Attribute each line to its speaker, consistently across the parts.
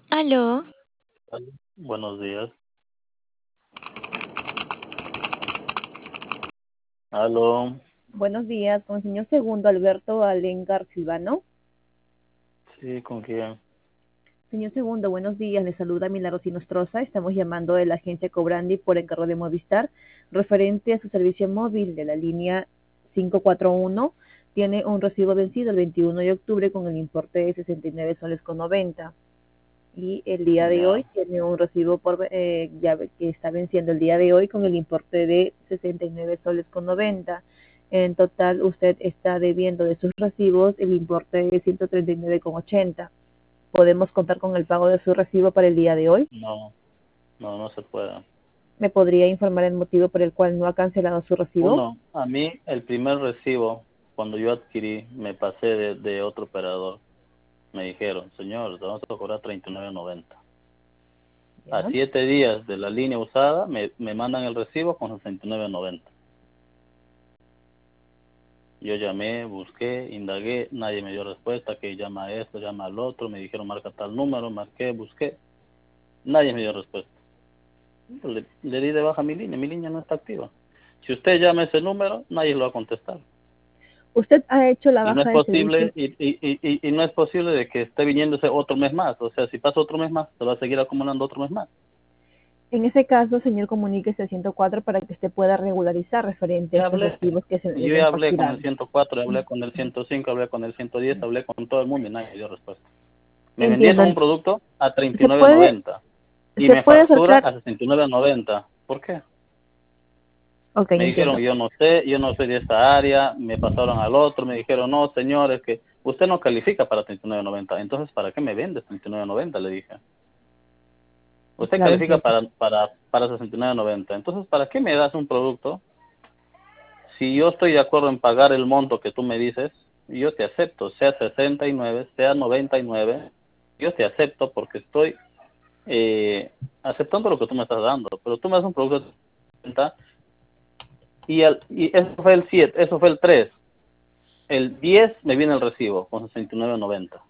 Speaker 1: Aló,
Speaker 2: Buenos días. Aló.
Speaker 3: Buenos días, con el señor segundo Alberto Alencar Silvano.
Speaker 2: Sí, ¿con quién?
Speaker 3: Señor segundo, buenos días, le saluda Milagros Nostroza. Estamos llamando de la agencia Cobrandi por encargo de Movistar, referente a su servicio móvil de la línea 541. Tiene un recibo vencido el 21 de octubre con el importe de 69 soles con 90. Y el día de hoy
Speaker 2: Ya.
Speaker 3: tiene un recibo que está venciendo el día de hoy con el importe de 69 soles con 90. En total, usted está debiendo de sus recibos el importe de 139 con 80. ¿Podemos contar con el pago de su recibo para el día de hoy?
Speaker 2: No, no se puede.
Speaker 3: ¿Me podría informar el motivo por el cual no ha cancelado su recibo?
Speaker 2: Uno, a mí el primer recibo, cuando yo adquirí, me pasé de otro operador. Me dijeron, señor, te vamos a cobrar 39.90. A
Speaker 3: ¿Ya?
Speaker 2: 7 días de la línea usada, me mandan el recibo con 69.90. Yo llamé, busqué, indagué, nadie me dio respuesta, que llama a esto, llama al otro, me dijeron marca tal número, marqué, busqué, nadie me dio respuesta. Le di de baja mi línea no está activa. Si usted llama a ese número, nadie lo va a contestar.
Speaker 3: ¿Usted ha hecho la
Speaker 2: Y no es
Speaker 3: baja de servicio?
Speaker 2: posible, y no es posible de que esté viniéndose otro mes más. O sea, si pasa otro mes más, se va a seguir acumulando otro mes más.
Speaker 3: En ese caso, señor, comuníquese al 104 para que usted pueda regularizar referente a
Speaker 2: Ya
Speaker 3: estos
Speaker 2: hablé,
Speaker 3: recibos que se le
Speaker 2: yo
Speaker 3: ven
Speaker 2: ya hablé con el
Speaker 3: facturados.
Speaker 2: 104, hablé con el 105, hablé con el 110, hablé con todo el mundo y nadie dio respuesta. Me
Speaker 3: Entiendo.
Speaker 2: vendieron un producto a
Speaker 3: Se puede,
Speaker 2: 39.90 y
Speaker 3: se
Speaker 2: me
Speaker 3: puede
Speaker 2: facturan
Speaker 3: acercar.
Speaker 2: a 69.90. ¿Por qué?
Speaker 3: Ok,
Speaker 2: Me dijeron,
Speaker 3: entiendo.
Speaker 2: yo no soy de esta área, me pasaron al otro, me dijeron, no, señor, es que usted no califica para 39.90. Entonces, ¿para qué me vende 39.90? Le dije. Usted
Speaker 3: Claro,
Speaker 2: califica
Speaker 3: entiendo.
Speaker 2: para 69.90. Entonces, ¿para qué me das un producto? Si yo estoy de acuerdo en pagar el monto que tú me dices, yo te acepto, sea 69, sea 99, yo te acepto porque estoy aceptando lo que tú me estás dando. Pero tú me das un producto de 70 y eso fue el 7, eso fue el 3. El 10 me viene el recibo con 69.90.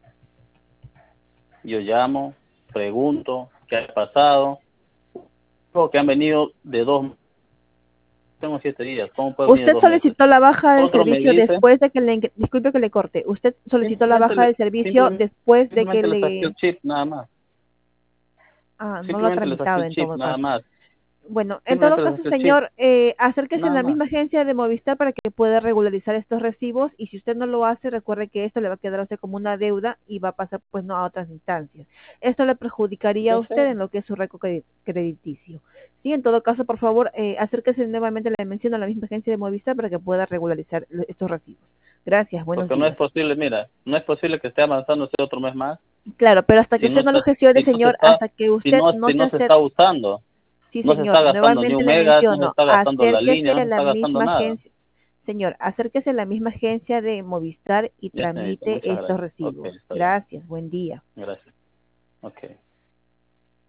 Speaker 2: Yo llamo, pregunto qué ha pasado, que han venido de 2, tengo 7 días, ¿cómo puede venir de
Speaker 3: Usted
Speaker 2: 2 meses?
Speaker 3: solicitó la baja del
Speaker 2: Otro me
Speaker 3: servicio
Speaker 2: dice,
Speaker 3: después de que disculpe que le corte. Usted solicitó la baja del servicio después de que
Speaker 2: simplemente le saqué el chip, nada más.
Speaker 3: no lo ha
Speaker 2: Simplemente le saqué
Speaker 3: tramitado
Speaker 2: el
Speaker 3: en
Speaker 2: chip,
Speaker 3: todo
Speaker 2: nada
Speaker 3: caso.
Speaker 2: más.
Speaker 3: Bueno, en todo
Speaker 2: Simplemente le
Speaker 3: caso,
Speaker 2: saqué el chip,
Speaker 3: señor, acérquese en
Speaker 2: nada
Speaker 3: la
Speaker 2: más.
Speaker 3: misma agencia de Movistar para que pueda regularizar estos recibos y si usted no lo hace, recuerde que esto le va a quedar a usted como una deuda y va a pasar pues no a otras instancias. Esto le perjudicaría a
Speaker 2: Yo
Speaker 3: usted
Speaker 2: sé.
Speaker 3: en lo que es su récord crediticio. Sí, en todo caso, por favor, acérquese nuevamente, le menciono a la misma agencia de Movistar para que pueda regularizar estos recibos. Gracias, buenos
Speaker 2: Porque no es
Speaker 3: días.
Speaker 2: posible, mira, no es posible que esté avanzando ese otro mes más
Speaker 3: Claro, pero hasta que
Speaker 2: si no
Speaker 3: usted no lo
Speaker 2: está,
Speaker 3: gestione,
Speaker 2: si no se
Speaker 3: señor,
Speaker 2: está,
Speaker 3: hasta que usted no
Speaker 2: si
Speaker 3: se
Speaker 2: no se
Speaker 3: acerque.
Speaker 2: está usando.
Speaker 3: Sí,
Speaker 2: No se está
Speaker 3: señor,
Speaker 2: gastando ni
Speaker 3: nuevamente
Speaker 2: un
Speaker 3: le
Speaker 2: mega, no se
Speaker 3: menciono,
Speaker 2: está gastando la
Speaker 3: acérquese
Speaker 2: línea, no
Speaker 3: a
Speaker 2: se
Speaker 3: la
Speaker 2: está gastando
Speaker 3: misma
Speaker 2: nada.
Speaker 3: agencia, señor, acérquese a la misma agencia de Movistar y
Speaker 2: Ya, señorita,
Speaker 3: tramite
Speaker 2: muchas
Speaker 3: estos
Speaker 2: gracias. Ok,
Speaker 3: recibos.
Speaker 2: está bien.
Speaker 3: Gracias, buen día.
Speaker 2: Gracias. Ok.